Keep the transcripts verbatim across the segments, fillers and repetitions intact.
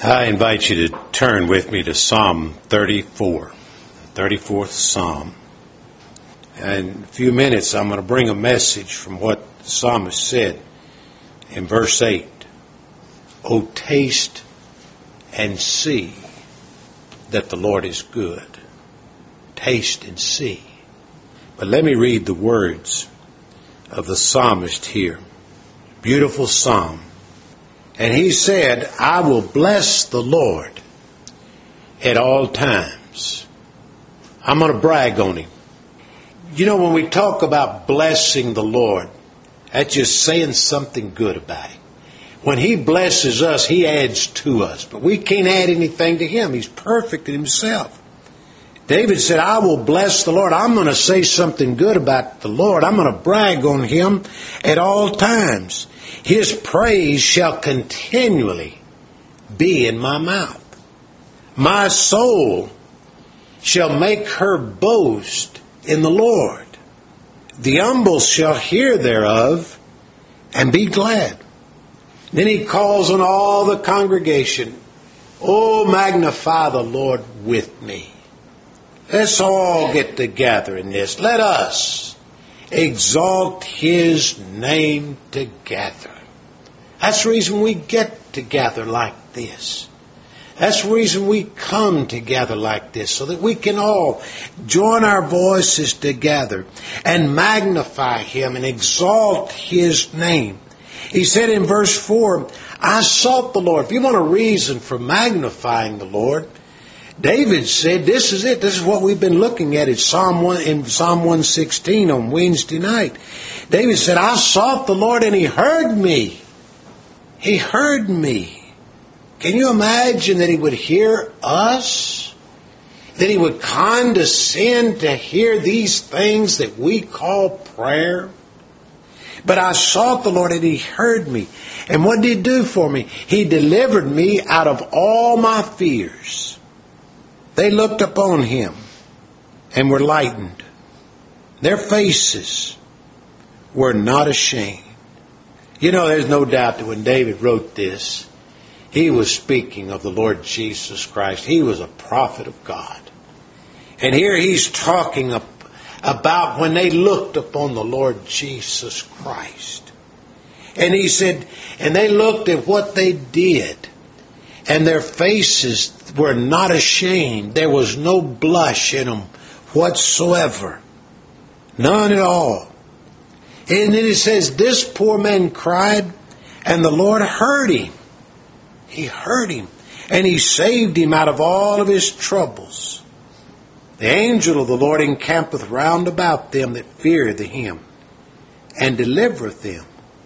I invite you to turn with me to Psalm thirty-four, thirty-fourth Psalm. And in a few minutes I'm going to bring a message from what the psalmist said in verse eight. O taste and see that the Lord is good. Taste and see. But let me read the words of the psalmist here. Beautiful psalm. And he said, I will bless the Lord at all times. I'm going to brag on him. You know, when we talk about blessing the Lord, that's just saying something good about him. When he blesses us, he adds to us. But we can't add anything to him. He's perfect in himself. David said, I will bless the Lord. I'm going to say something good about the Lord. I'm going to brag on him at all times. His praise shall continually be in my mouth. My soul shall make her boast in the Lord. The humble shall hear thereof and be glad. Then he calls on all the congregation, Oh, magnify the Lord with me. Let's all get together in this. Let us exalt his name together. That's the reason we get together like this. That's the reason we come together like this, so that we can all join our voices together and magnify him and exalt his name. He said in verse four, I sought the Lord. If you want a reason for magnifying the Lord, David said, this is it. This is what we've been looking at in Psalm one, in Psalm one sixteen on Wednesday night. David said, I sought the Lord and he heard me. He heard me. Can you imagine that he would hear us? That he would condescend to hear these things that we call prayer? But I sought the Lord and he heard me. And what did he do for me? He delivered me out of all my fears. They looked upon him and were lightened. Their faces were not ashamed. You know, there's no doubt that when David wrote this, he was speaking of the Lord Jesus Christ. He was a prophet of God. And here he's talking about when they looked upon the Lord Jesus Christ. And he said, and they looked at what they did, and their faces were not ashamed. There was no blush in them whatsoever. None at all. And then it says, this poor man cried, and the Lord heard him. He heard him, and he saved him out of all of his troubles. The angel of the Lord encampeth round about them that fear him, and delivereth them.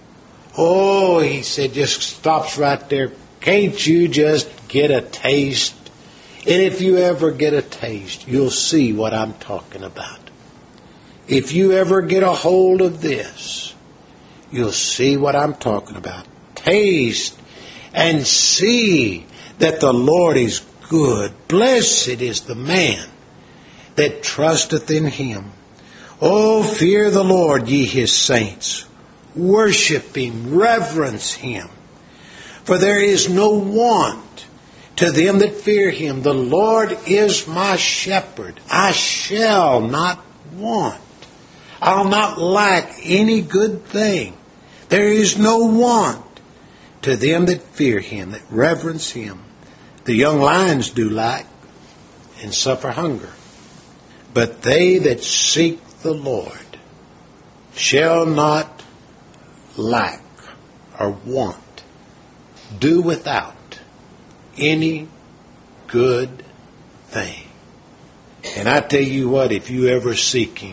Oh, he said, just stops right there. Can't you just get a taste? And if you ever get a taste, you'll see what I'm talking about. If you ever get a hold of this, you'll see what I'm talking about. Taste and see that the Lord is good. Blessed is the man that trusteth in him. Oh, fear the Lord, ye his saints. Worship him, reverence him. For there is no want to them that fear him. The Lord is my shepherd. I shall not want. I'll not lack any good thing. There is no want to them that fear him, that reverence him. The young lions do lack and suffer hunger. But they that seek the Lord shall not lack or want, do without any good thing. And I tell you what, if you ever seek him,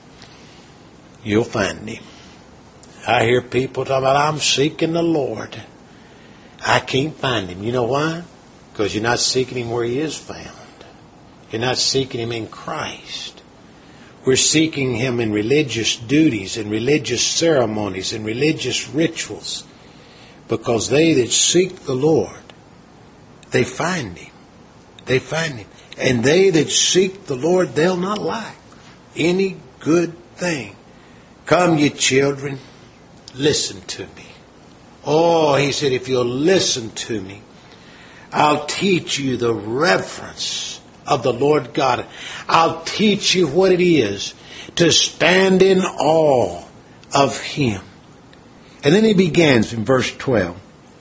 you'll find him. I hear people talking about, I'm seeking the Lord. I can't find him. You know why? Because you're not seeking him where he is found. You're not seeking him in Christ. We're seeking him in religious duties and religious ceremonies and religious rituals. Because they that seek the Lord, they find him. They find him. And they that seek the Lord, they'll not lack any good thing. Come, ye children, listen to me. Oh, he said, if you'll listen to me, I'll teach you the reverence of the Lord God. I'll teach you what it is to stand in awe of Him. And then he begins in verse twelve.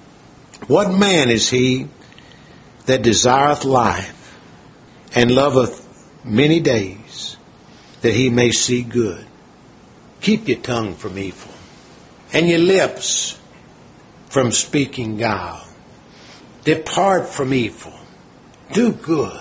What man is he that desireth life and loveth many days, that he may see good? Keep your tongue from evil, and your lips from speaking guile. Depart from evil. Do good.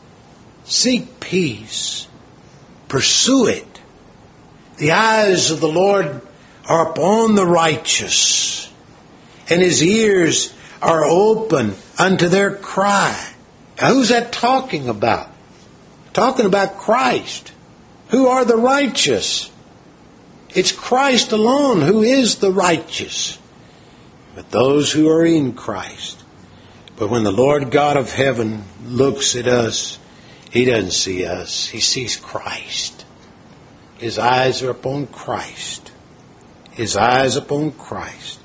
Seek peace. Pursue it. The eyes of the Lord are upon the righteous, and His ears are open unto their cry. Now, who's that talking about? Talking about Christ. Who are the righteous? It's Christ alone who is the righteous. But those who are in Christ. But when the Lord God of heaven looks at us, He doesn't see us. He sees Christ. His eyes are upon Christ. His eyes upon Christ.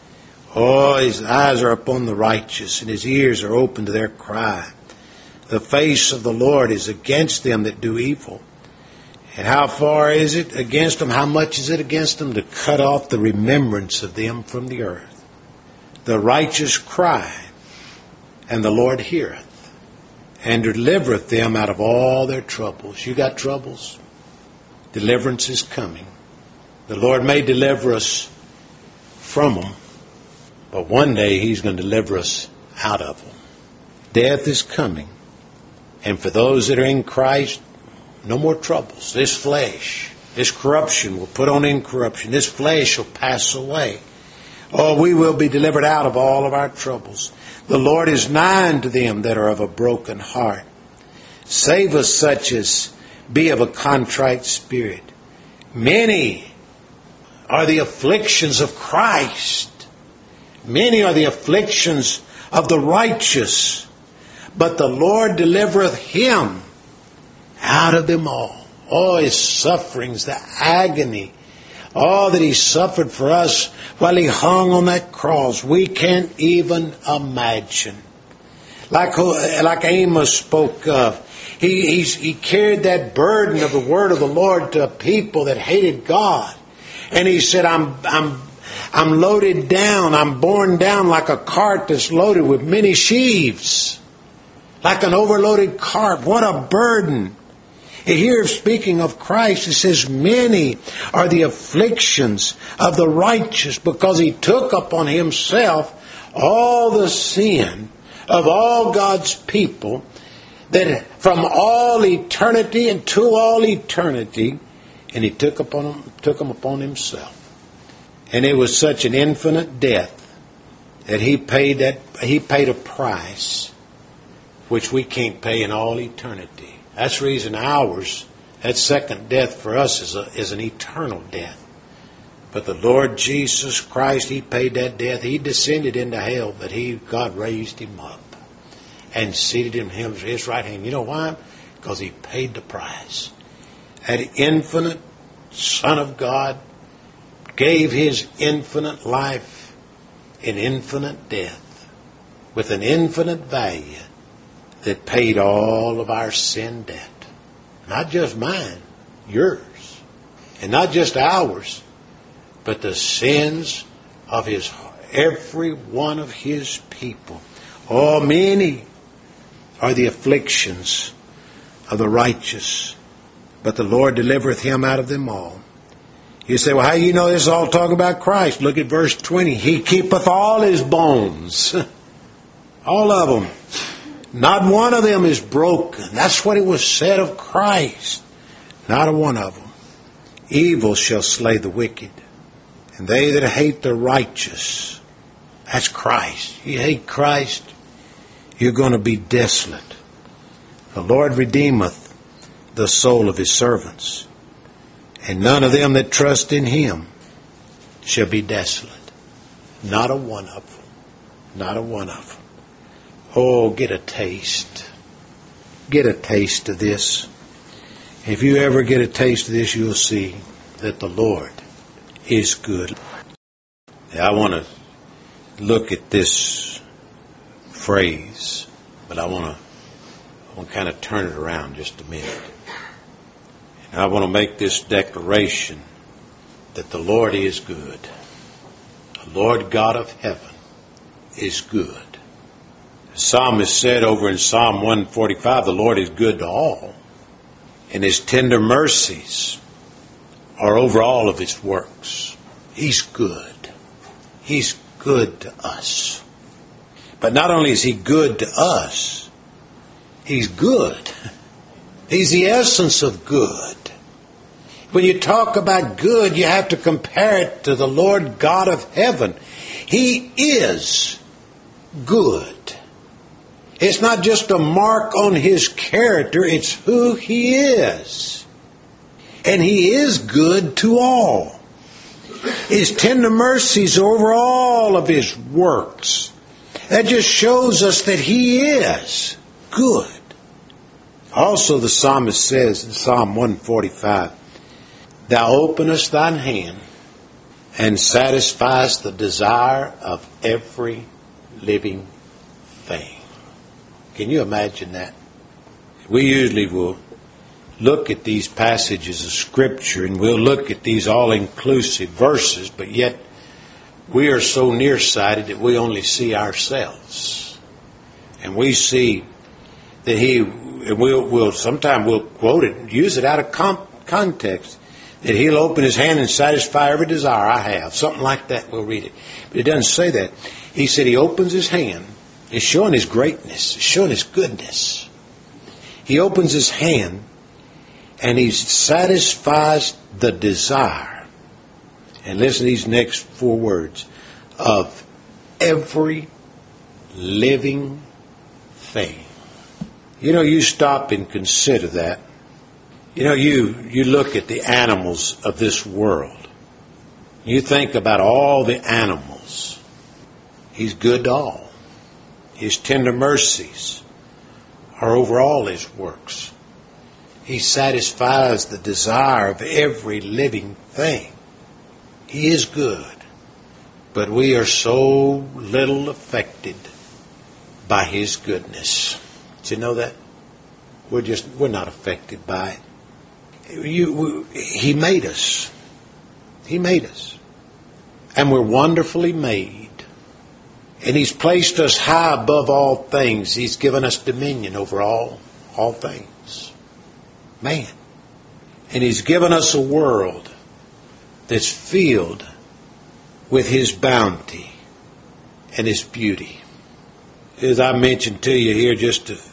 Oh, His eyes are upon the righteous, and His ears are open to their cry. The face of the Lord is against them that do evil. And how far is it against them? How much is it against them? To cut off the remembrance of them from the earth. The righteous cry, and the Lord heareth, and delivereth them out of all their troubles. You got troubles? Deliverance is coming. The Lord may deliver us from them, but one day He's going to deliver us out of them. Death is coming. And for those that are in Christ, no more troubles. This flesh, this corruption will put on incorruption. This flesh will pass away. Oh, we will be delivered out of all of our troubles. The Lord is nigh unto them that are of a broken heart. Save us such as be of a contrite spirit. Many are the afflictions of Christ. Many are the afflictions of the righteous. But the Lord delivereth him out of them all. Oh, His sufferings, the agony. All that He suffered for us while He hung on that cross, we can't even imagine. Like, like Amos spoke of, he, he's, he carried that burden of the word of the Lord to a people that hated God. And he said, I'm, I'm, I'm loaded down, I'm borne down like a cart that's loaded with many sheaves. Like an overloaded cart. What a burden. Here, speaking of Christ, it says, many are the afflictions of the righteous, because He took upon Himself all the sin of all God's people, that from all eternity and to all eternity, and He took upon them, took them upon Himself. And it was such an infinite death that He paid that He paid a price which we can't pay in all eternity. That's the reason ours, that second death for us is, a, is an eternal death. But the Lord Jesus Christ, He paid that death. He descended into hell, but He, God raised Him up and seated Him at His right hand. You know why? Because He paid the price. That infinite Son of God gave His infinite life in infinite death with an infinite value that paid all of our sin debt. Not just mine, yours. And not just ours, but the sins of His, every one of His people. Oh, many are the afflictions of the righteous, but the Lord delivereth him out of them all. You say, well, how do you know this is all talking about Christ? Look at verse twenty. He keepeth all His bones. All of them. Not one of them is broken. That's what it was said of Christ. Not a one of them. Evil shall slay the wicked, and they that hate the righteous. That's Christ. You hate Christ, you're going to be desolate. The Lord redeemeth the soul of His servants, and none of them that trust in Him shall be desolate. Not a one of them. Not a one of them. Oh, get a taste. Get a taste of this. If you ever get a taste of this, you'll see that the Lord is good. I want to look at this phrase, but I want to I want to kind of turn it around just a minute. And I want to make this declaration that the Lord is good. The Lord God of heaven is good. The psalmist said over in Psalm one forty-five, the Lord is good to all, and his tender mercies are over all of his works. He's good. He's good to us. But not only is he good to us, he's good. He's the essence of good. When you talk about good, you have to compare it to the Lord God of heaven. He is good. It's not just a mark on his character, it's who he is. And he is good to all. His tender mercies over all of his works. That just shows us that he is good. Also, the psalmist says in Psalm one forty-five, Thou openest thine hand and satisfiest the desire of every living thing. Can you imagine that? We usually will look at these passages of Scripture and we'll look at these all-inclusive verses, but yet we are so nearsighted that we only see ourselves. And we see that he, and we'll, we'll sometimes we'll quote it and use it out of com- context, that he'll open his hand and satisfy every desire I have. Something like that, we'll read it. But it doesn't say that. He said he opens his hand. It's showing his greatness. It's showing his goodness. He opens his hand and he satisfies the desire. And listen to these next four words. Of every living thing. You know, you stop and consider that. You know, you, you look at the animals of this world. You think about all the animals. He's good to all. His tender mercies are over all his works. He satisfies the desire of every living thing. He is good. But we are so little affected by his goodness. Did you know that? We're just, we're not affected by it. You, we, he made us. He made us. And we're wonderfully made. And he's placed us high above all things. He's given us dominion over all, all things. Man. And he's given us a world that's filled with his bounty and his beauty. As I mentioned to you here just a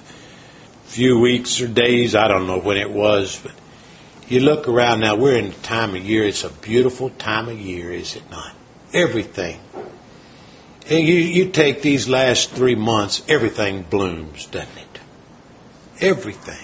few weeks or days, I don't know when it was, but you look around now, we're in the time of year, it's a beautiful time of year, is it not? Everything. And you, you take these last three months, everything blooms, doesn't it? Everything.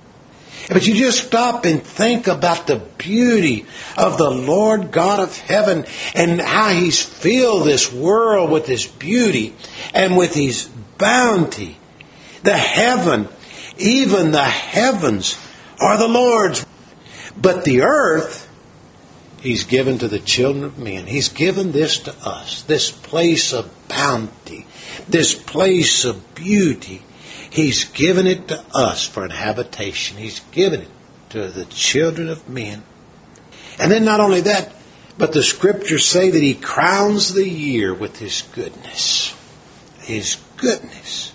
But you just stop and think about the beauty of the Lord God of heaven and how he's filled this world with his beauty and with his bounty. The heaven, even the heavens are the Lord's. But the earth, he's given to the children of men. He's given this to us, this place of bounty, this place of beauty. He's given it to us for an habitation. He's given it to the children of men. And then not only that, but the scriptures say that he crowns the year with his goodness. His goodness.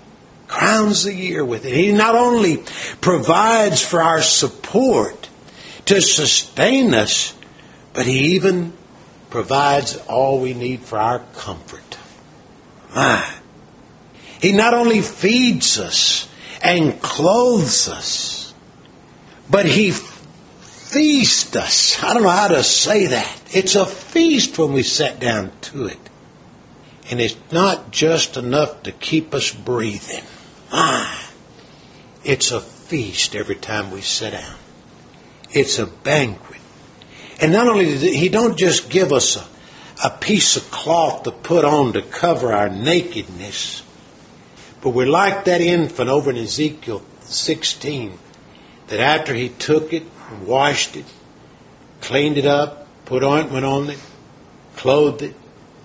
Crowns the year with it. He not only provides for our support to sustain us, but he even provides all we need for our comfort. My. He not only feeds us and clothes us, but he feasts us. I don't know how to say that. It's a feast when we sit down to it. And it's not just enough to keep us breathing. My. It's a feast every time we sit down. It's a banquet. And not only does he don't just give us a, a piece of cloth to put on to cover our nakedness, but we're like that infant over in Ezekiel sixteen, that after he took it, washed it, cleaned it up, put ointment on it, clothed it,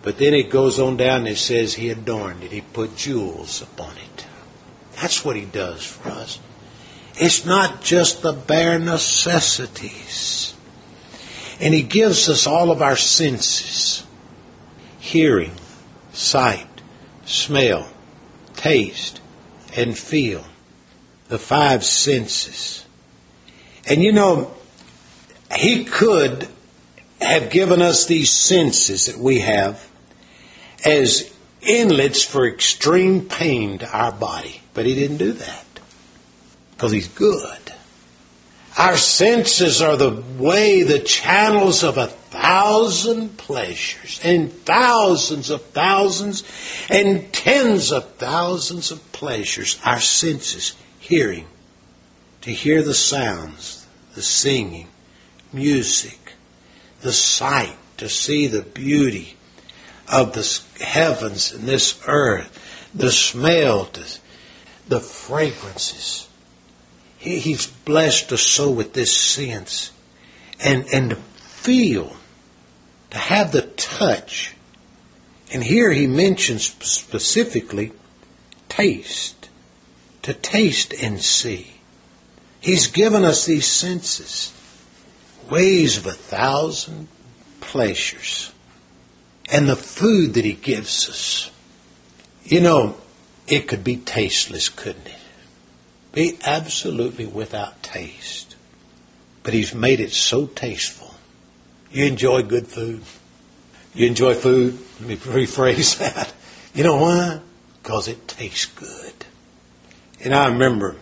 But then it goes on down and it says he adorned it. He put jewels upon it. That's what he does for us. It's not just the bare necessities. And he gives us all of our senses. Hearing, sight, smell, taste, and feel. The five senses. And you know, he could have given us these senses that we have as inlets for extreme pain to our body. But he didn't do that. Because he's good. Our senses are the way, the channels of a thousand pleasures, and thousands of thousands, and tens of thousands of pleasures. Our senses, hearing, to hear the sounds, the singing, music, the sight, to see the beauty of the heavens and this earth, the smell, the fragrances. He, he's blessed us so with this sense. And, and to feel, to have the touch. And here he mentions specifically taste. To taste and see. He's given us these senses. Ways of a thousand pleasures. And the food that he gives us. You know, it could be tasteless, couldn't it? Be absolutely without taste. But he's made it so tasteful. You enjoy good food? You enjoy food? Let me rephrase that. You know why? Because it tastes good. And I remember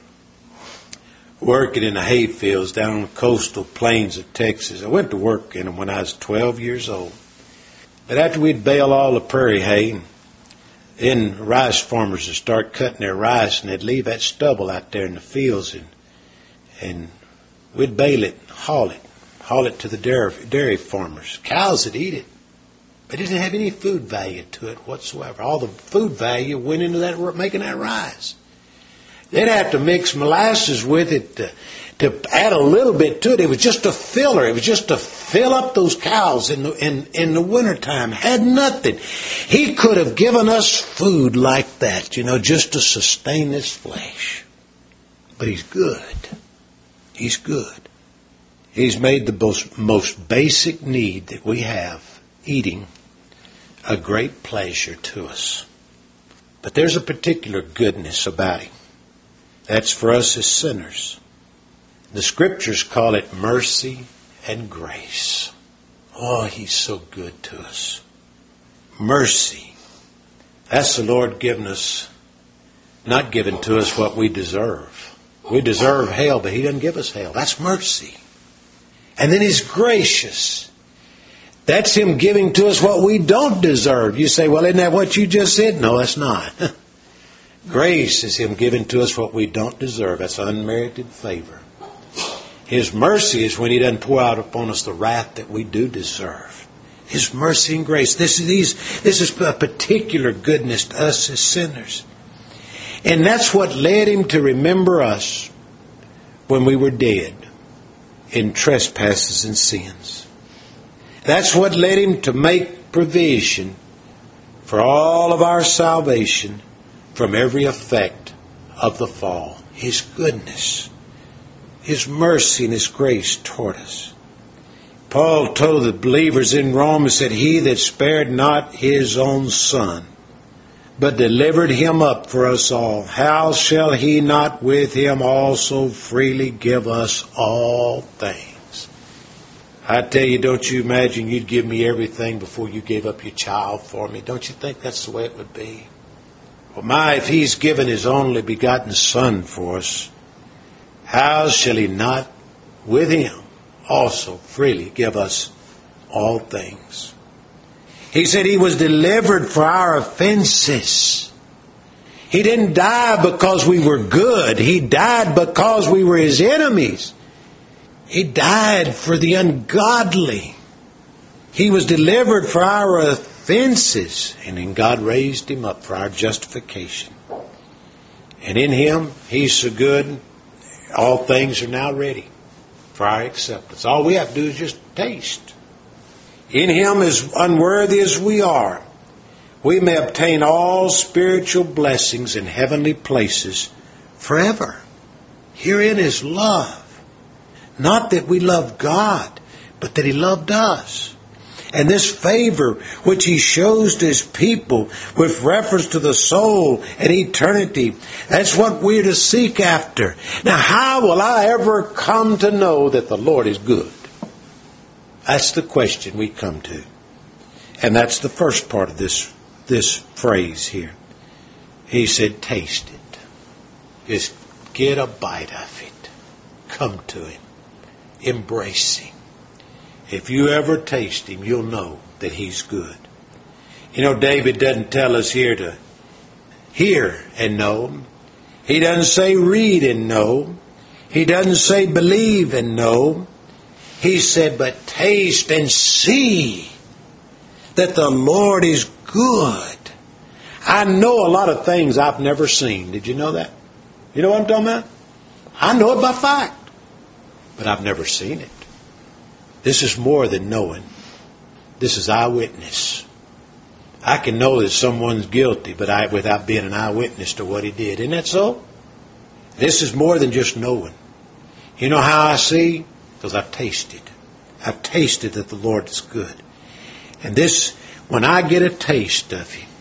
working in the hay fields down on the coastal plains of Texas. I went to work in them when I was twelve years old. But after we'd bale all the prairie hay, then rice farmers would start cutting their rice, and they'd leave that stubble out there in the fields, and and we'd bale it, haul it, haul it to the dairy, dairy farmers. Cows would eat it, but it didn't have any food value to it whatsoever. All the food value went into that making that rice. They'd have to mix molasses with it to, to add a little bit to it. It was just a filler. It was just to fill up those cows in the, in, in the wintertime. Had nothing. He could have given us food like that, you know, just to sustain this flesh. But he's good. He's good. He's made the most, most basic need that we have, eating, a great pleasure to us. But there's a particular goodness about him. That's for us as sinners. The scriptures call it mercy and grace. Oh, he's so good to us. Mercy. That's the Lord giving us, not giving to us what we deserve. We deserve hell, but he doesn't give us hell. That's mercy. And then he's gracious. That's him giving to us what we don't deserve. You say, well, isn't that what you just said? No, that's not. Grace is him giving to us what we don't deserve. That's unmerited favor. His mercy is when he doesn't pour out upon us the wrath that we do deserve. His mercy and grace. This is, these, this is a particular goodness to us as sinners. And that's what led him to remember us when we were dead in trespasses and sins. That's what led him to make provision for all of our salvation from every effect of the fall. His goodness, His mercy and His grace toward us. Paul told the believers in Rome, he said, he that spared not his own son, but delivered him up for us all, how shall he not with him also freely give us all things? I tell you, don't you imagine you'd give me everything before you gave up your child for me? Don't you think that's the way it would be? Well, my, if he's given his only begotten Son for us, how shall he not with him also freely give us all things? He said he was delivered for our offenses. He didn't die because we were good. He died because we were his enemies. He died for the ungodly. He was delivered for our offenses. And then God raised him up for our justification. And in him, he's so good, all things are now ready for our acceptance. All we have to do is just taste. In him, as unworthy as we are, we may obtain all spiritual blessings in heavenly places forever. Herein is love. Not that we love God, but that He loved us. And this favor which He shows to His people with reference to the soul and eternity, that's what we're to seek after. Now, how will I ever come to know that the Lord is good? That's the question we come to. And that's the first part of this, this phrase here. He said, taste it. Just get a bite of it. Come to Him. Embrace Him. If you ever taste Him, you'll know that He's good. You know, David doesn't tell us here to hear and know. He doesn't say read and know. He doesn't say believe and know. He said, but taste and see that the Lord is good. I know a lot of things I've never seen. Did you know that? You know what I'm talking about? I know it by fact, but I've never seen it. This is more than knowing. This is eyewitness. I can know that someone's guilty, but I, without being an eyewitness to what he did. Isn't that so? This is more than just knowing. You know how I see? Because I've tasted. I've tasted that the Lord is good. And this, when I get a taste of Him,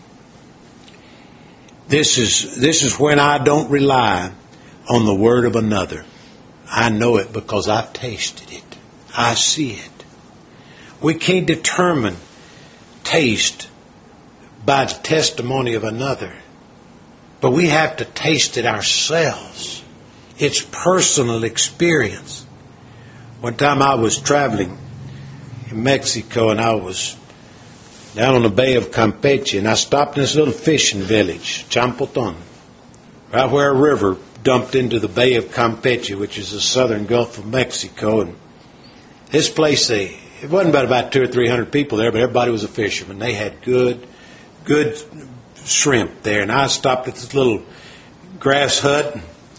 this is, this is when I don't rely on the word of another. I know it because I've tasted it. I see it. We can't determine taste by the testimony of another, but we have to taste it ourselves. It's personal experience. One time I was traveling in Mexico and I was down on the Bay of Campeche and I stopped in this little fishing village, Champoton, right where a river dumped into the Bay of Campeche, which is the southern Gulf of Mexico. And this place, they, it wasn't about, about two or three hundred people there, but everybody was a fisherman. They had good, good shrimp there. And I stopped at this little grass hut,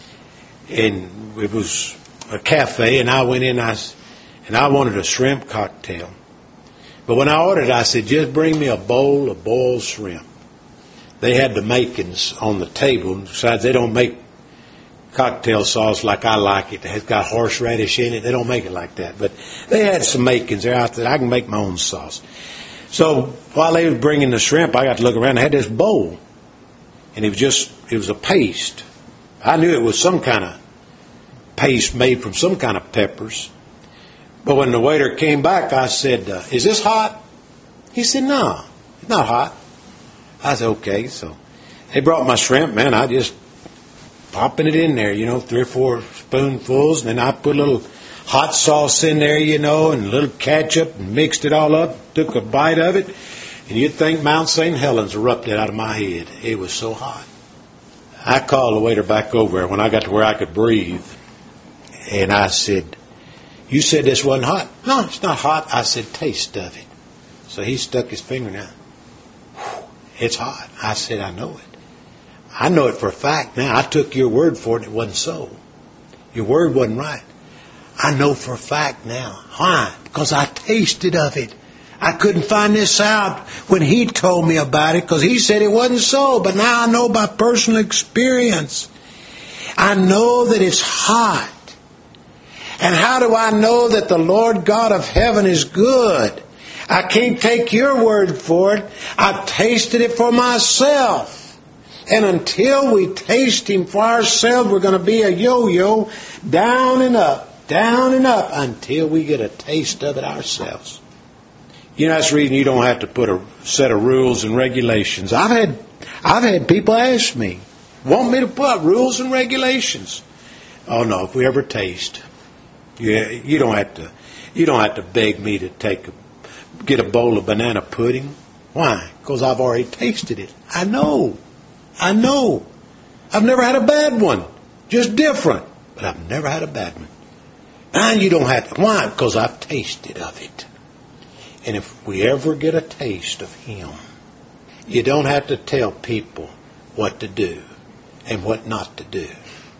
and it was a cafe, and I went in, and I, and I wanted a shrimp cocktail. But when I ordered it, I said, just bring me a bowl of boiled shrimp. They had the makings on the table. Besides, they don't make cocktail sauce like I like it. It's got horseradish in it. They don't make it like that. But they had some makings there. I said, I can make my own sauce. So while they were bringing the shrimp, I got to look around. I had this bowl. And it was just, it was a paste. I knew it was some kind of paste made from some kind of peppers. But when the waiter came back, I said, uh, is this hot? He said, no, it's not hot. I said, okay. So they brought my shrimp, man. I just popping it in there, you know, three or four spoonfuls. And then I put a little hot sauce in there, you know, and a little ketchup and mixed it all up. Took a bite of it. And you'd think Mount Saint Helens erupted out of my head. It was so hot. I called the waiter back over there when I got to where I could breathe. And I said, you said this wasn't hot. No, it's not hot. I said, taste of it. So he stuck his finger down. It's hot. I said, I know it. I know it for a fact now. I took your word for it. It wasn't so. Your word wasn't right. I know for a fact now. Why? Because I tasted of it. I couldn't find this out when he told me about it because he said it wasn't so. But now I know by personal experience. I know that it's hot. And how do I know that the Lord God of heaven is good? I can't take your word for it. I've tasted it for myself. And until we taste Him for ourselves, we're going to be a yo-yo, down and up, down and up, until we get a taste of it ourselves. You know, that's the reason you don't have to put a set of rules and regulations. I've had, I've had people ask me, want me to put rules and regulations? Oh no, if we ever taste, you, you don't have to, you don't have to beg me to take, a, get a bowl of banana pudding. Why? Because I've already tasted it. I know, I know. I've never had a bad one, just different, but I've never had a bad one. And you don't have to. Why? Because I've tasted of it. And if we ever get a taste of Him, you don't have to tell people what to do and what not to do.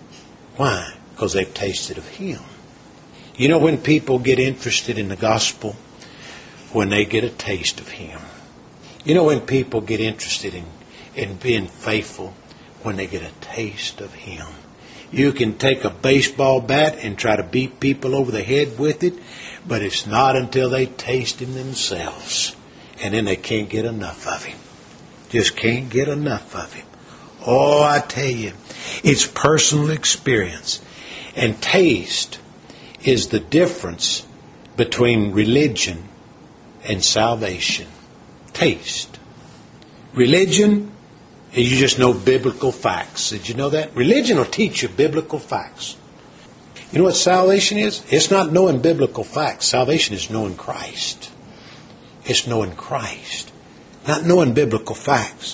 Why? Because they've tasted of Him. You know when people get interested in the gospel? When they get a taste of Him. You know when people get interested in, in being faithful? When they get a taste of Him. You can take a baseball bat and try to beat people over the head with it, but it's not until they taste Him themselves. And then they can't get enough of Him. Just can't get enough of Him. Oh, I tell you, it's personal experience. And taste is the difference between religion and salvation. Taste. Religion, you just know biblical facts. Did you know that? Religion will teach you biblical facts. You know what salvation is? It's not knowing biblical facts. Salvation is knowing Christ. It's knowing Christ. Not knowing biblical facts.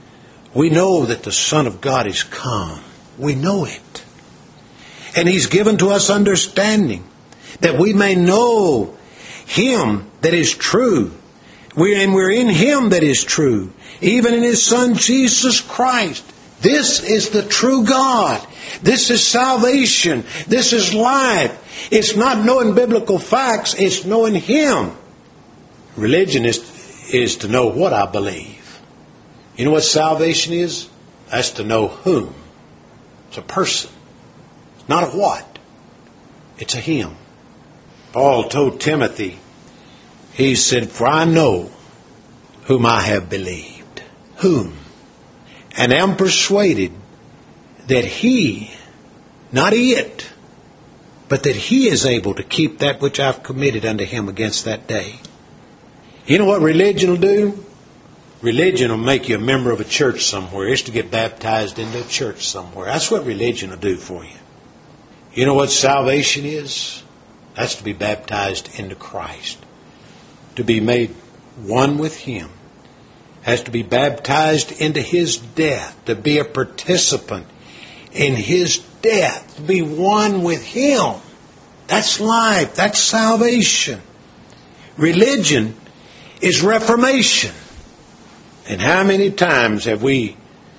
We know that the Son of God is come. We know it. And He's given to us understanding that we may know Him that is true. We, and we're in Him that is true. Even in His Son, Jesus Christ. This is the true God. This is salvation. This is life. It's not knowing biblical facts. It's knowing Him. Religion is, is to know what I believe. You know what salvation is? That's to know whom. It's a person. It's not a what. It's a Him. Paul told Timothy, he said, "For I know whom I have believed." Whom? And am persuaded that He, not it, but that He is able to keep that which I've committed unto Him against that day. You know what religion will do? Religion will make you a member of a church somewhere. It's to get baptized into a church somewhere. That's what religion will do for you. You know what salvation is? That's to be baptized into Christ. To be made one with Him. Has to be baptized into His death. To be a participant in His death. To be one with Him. That's life. That's salvation. Religion is reformation. And how many times have we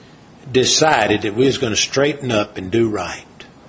decided that we was going to straighten up and do right?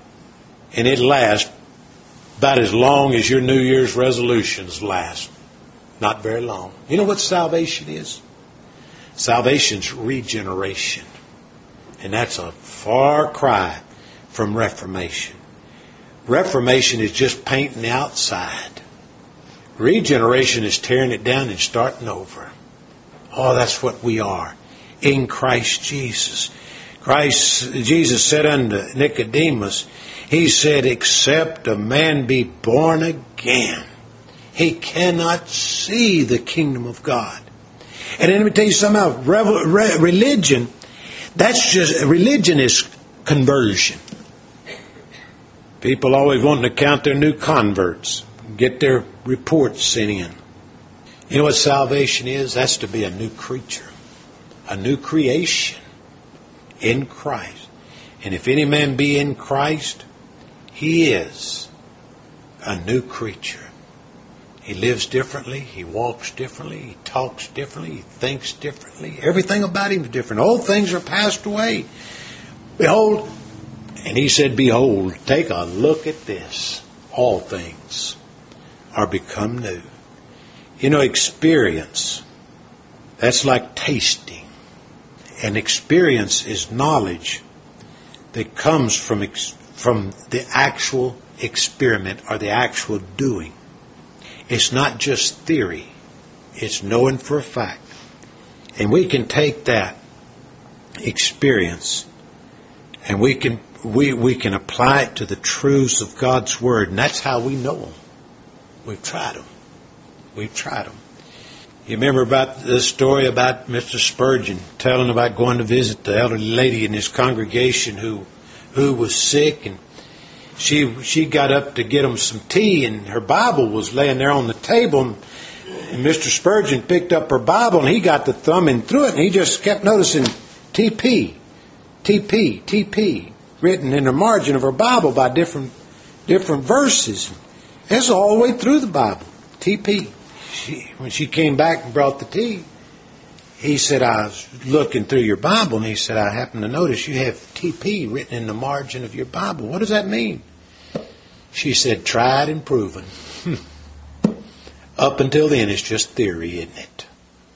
And it lasts about as long as your New Year's resolutions last. Not very long. You know what salvation is? Salvation's regeneration. And that's a far cry from reformation. Reformation is just painting the outside. Regeneration is tearing it down and starting over. Oh, that's what we are in Christ Jesus. Christ, Jesus said unto Nicodemus, He said, except a man be born again, he cannot see the kingdom of God. And let me tell you something else. Re- re- religion, that's just, religion is conversion. People always wanting to count their new converts, get their reports sent in. You know what salvation is? That's to be a new creature, a new creation in Christ. And if any man be in Christ, he is a new creature. He lives differently, he walks differently, he talks differently, he thinks differently. Everything about him is different. Old things are passed away. Behold, and he said, behold, take a look at this. All things are become new. You know, experience, that's like tasting. And experience is knowledge that comes from ex- from the actual experiment or the actual doing. It's not just theory. It's knowing for a fact. And we can take that experience and we can we, we can apply it to the truths of God's Word. And that's how we know them. We've tried them. We've tried them. You remember about the story about Mister Spurgeon telling about going to visit the elderly lady in his congregation who who was sick, and she she got up to get him some tea, and her Bible was laying there on the table, and Mister Spurgeon picked up her Bible, and he got the thumbing through it, and he just kept noticing T P, T P, T P, written in the margin of her Bible by different different verses. That's all the way through the Bible, T P. She, when she came back and brought the tea, he said, I was looking through your Bible, and he said, I happen to notice you have T P written in the margin of your Bible. What does that mean? She said, tried and proven. Up until then, it's just theory, isn't it?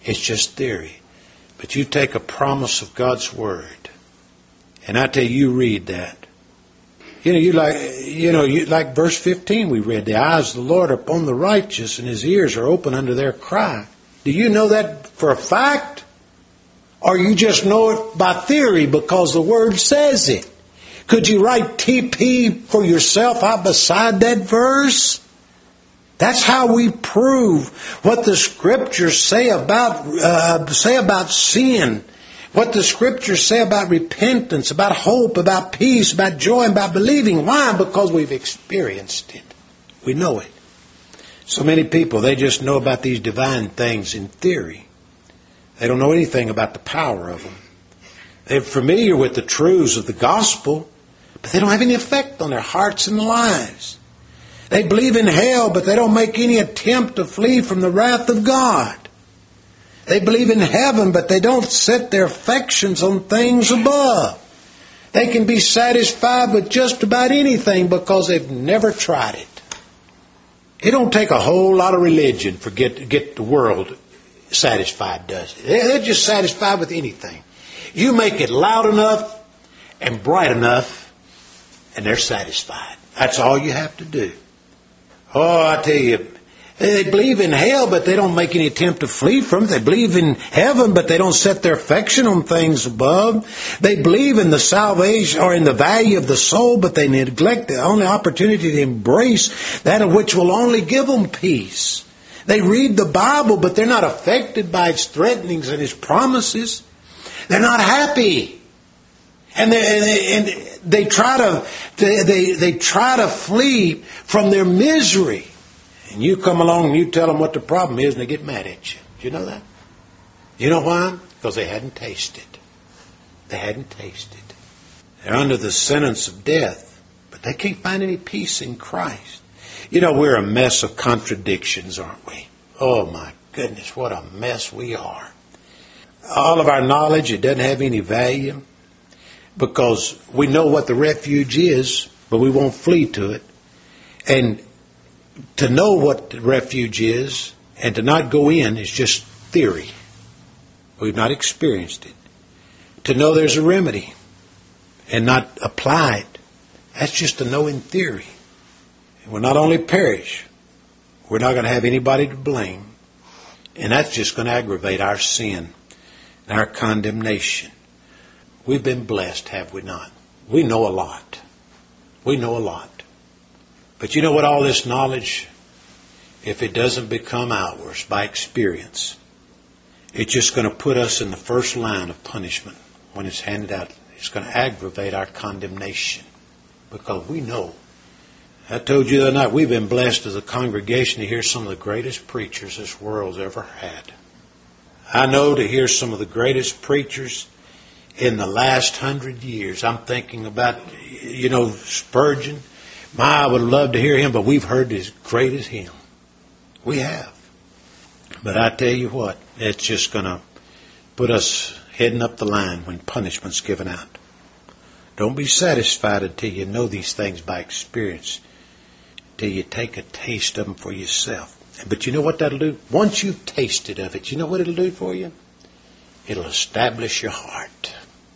It's just theory. But you take a promise of God's Word, and I tell you, you read that. You know, you like, you know, you like verse fifteen we read, the eyes of the Lord are upon the righteous, and His ears are open unto their cry. Do you know that for a fact? Or you just know it by theory because the Word says it? Could you write T P for yourself out beside that verse? That's how we prove what the Scriptures say about uh, say about sin, what the Scriptures say about repentance, about hope, about peace, about joy, and about believing. Why? Because we've experienced it. We know it. So many people, they just know about these divine things in theory. They don't know anything about the power of them. They're familiar with the truths of the gospel, but they don't have any effect on their hearts and lives. They believe in hell, but they don't make any attempt to flee from the wrath of God. They believe in heaven, but they don't set their affections on things above. They can be satisfied with just about anything because they've never tried it. It don't take a whole lot of religion for get to get the world satisfied, does it? They're just satisfied with anything. You make it loud enough and bright enough, and they're satisfied. That's all you have to do. Oh, I tell you, they believe in hell, but they don't make any attempt to flee from it. They believe in heaven, but they don't set their affection on things above. They believe in the salvation or in the value of the soul, but they neglect the only opportunity to embrace that of which will only give them peace. They read the Bible, but they're not affected by its threatenings and its promises. They're not happy. And they, and they try to they, they, they try to flee from their misery. And you come along and you tell them what the problem is, and they get mad at you. Do you know that? You know why? Because they hadn't tasted. They hadn't tasted. They're under the sentence of death, but they can't find any peace in Christ. You know, we're a mess of contradictions, aren't we? Oh, my goodness, what a mess we are. All of our knowledge, it doesn't have any value because we know what the refuge is, but we won't flee to it. And to know what the refuge is and to not go in is just theory. We've not experienced it. To know there's a remedy and not apply it, that's just to know in theory. And we'll not only perish, we're not going to have anybody to blame. And that's just going to aggravate our sin and our condemnation. We've been blessed, have we not? We know a lot. We know a lot. But you know what, all this knowledge, if it doesn't become ours by experience, it's just going to put us in the first line of punishment when it's handed out. It's going to aggravate our condemnation because we know. I told you the other night, we've been blessed as a congregation to hear some of the greatest preachers this world's ever had. I know to hear some of the greatest preachers in the last hundred years. I'm thinking about, you know, Spurgeon. My, I would love to hear him, but we've heard as great as him. We have. But I tell you what, it's just going to put us heading up the line when punishment's given out. Don't be satisfied until you know these things by experience, till you take a taste of them for yourself. But you know what that'll do? Once you've tasted of it, you know what it'll do for you? It'll establish your heart.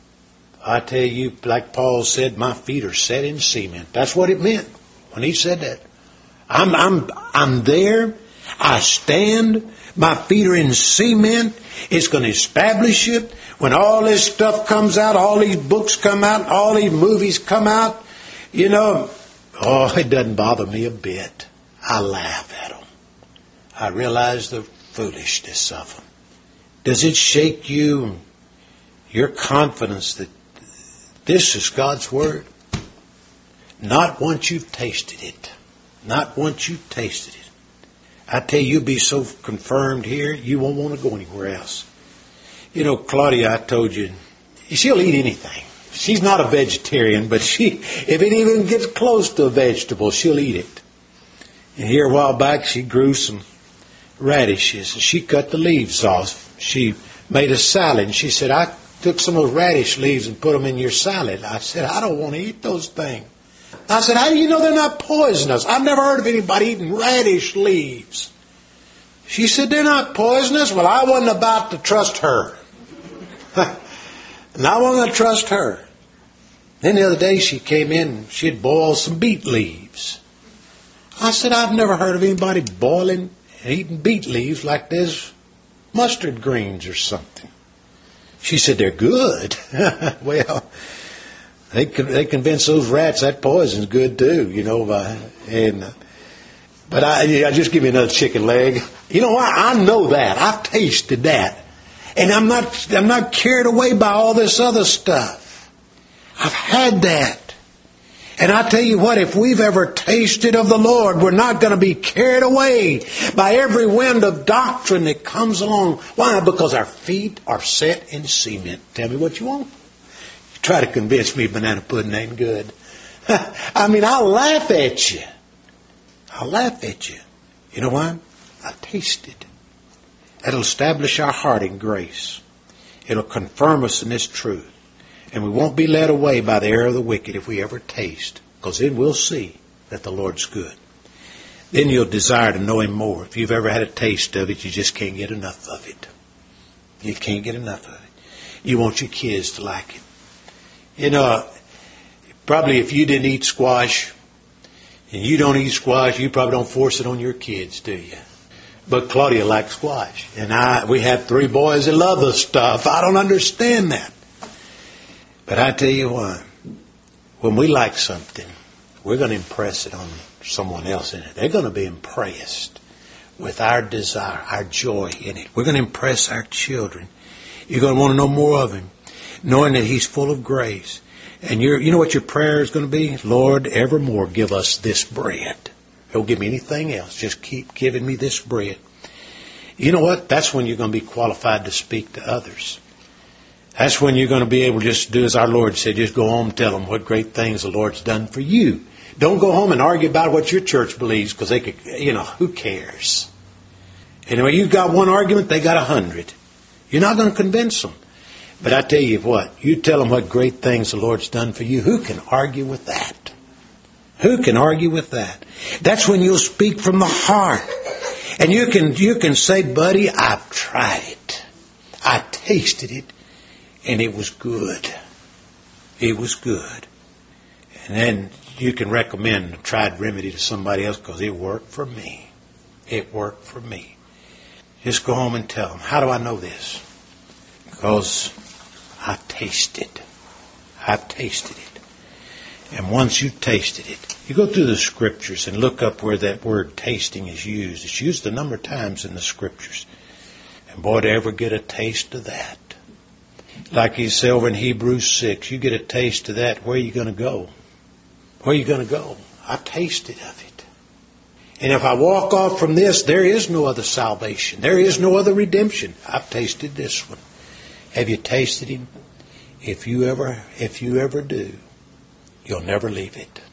I tell you, like Paul said, my feet are set in cement. That's what it meant when he said that. I'm, I'm, I'm there. I stand. My feet are in cement. It's going to establish it. When all this stuff comes out, all these books come out, all these movies come out, you know, oh, it doesn't bother me a bit. I laugh at them. I realize the foolishness of them. Does it shake you, your confidence that this is God's Word? Not once you've tasted it. Not once you've tasted it. I tell you, you'll be so confirmed here, you won't want to go anywhere else. You know, Claudia, I told you, she'll eat anything. She's not a vegetarian, but she, if it even gets close to a vegetable, she'll eat it. And here a while back, she grew some radishes, and she cut the leaves off. She made a salad, and she said, I took some of those radish leaves and put them in your salad. I said, I don't want to eat those things. I said, how do you know they're not poisonous? I've never heard of anybody eating radish leaves. She said, they're not poisonous. Well, I wasn't about to trust her. And I wasn't going to trust her. Then the other day she came in and she had boiled some beet leaves. I said, I've never heard of anybody boiling and eating beet leaves like there's mustard greens or something. She said, they're good. Well, they they convince those rats that poison's good too, you know. And uh, But I, I just give you another chicken leg. You know what? I know that. I've tasted that. And I'm not I'm not carried away by all this other stuff. I've had that. And I tell you what, if we've ever tasted of the Lord, we're not going to be carried away by every wind of doctrine that comes along. Why? Because our feet are set in cement. Tell me what you want. You try to convince me banana pudding ain't good. I mean, I'll laugh at you. I'll laugh at you. You know why? I tasted. It'll establish our heart in grace. It'll confirm us in this truth. And we won't be led away by the error of the wicked if we ever taste. Because then we'll see that the Lord's good. Then you'll desire to know Him more. If you've ever had a taste of it, you just can't get enough of it. You can't get enough of it. You want your kids to like it. You know, probably if you didn't eat squash, and you don't eat squash, you probably don't force it on your kids, do you? But Claudia likes squash. And I, we have three boys that love the stuff. I don't understand that. But I tell you what, when we like something, we're going to impress it on someone else in it. They're going to be impressed with our desire, our joy in it. We're going to impress our children. You're going to want to know more of Him, knowing that He's full of grace. And you're, you know what your prayer is going to be? Lord, evermore give us this bread. Don't give me anything else. Just keep giving me this bread. You know what? That's when you're going to be qualified to speak to others. That's when you're going to be able to just do as our Lord said, just go home and tell them what great things the Lord's done for you. Don't go home and argue about what your church believes, because they could, you know, who cares? Anyway, you've got one argument, they got a hundred. You're not going to convince them. But I tell you what, you tell them what great things the Lord's done for you. Who can argue with that? Who can argue with that? That's when you'll speak from the heart. And you can you can say, buddy, I've tried it. I tasted it, and it was good. It was good. And then you can recommend a tried remedy to somebody else, because it worked for me. It worked for me. Just go home and tell them, how do I know this? Because I tasted. I've tasted it. And once you've tasted it, you go through the Scriptures and look up where that word tasting is used. It's used a number of times in the Scriptures. And boy, to ever get a taste of that. Like you say over in Hebrews six, you get a taste of that, where are you going to go? Where are you going to go? I tasted of it. And if I walk off from this, there is no other salvation. There is no other redemption. I've tasted this one. Have you tasted Him? If you ever, if you ever do, you'll never leave it.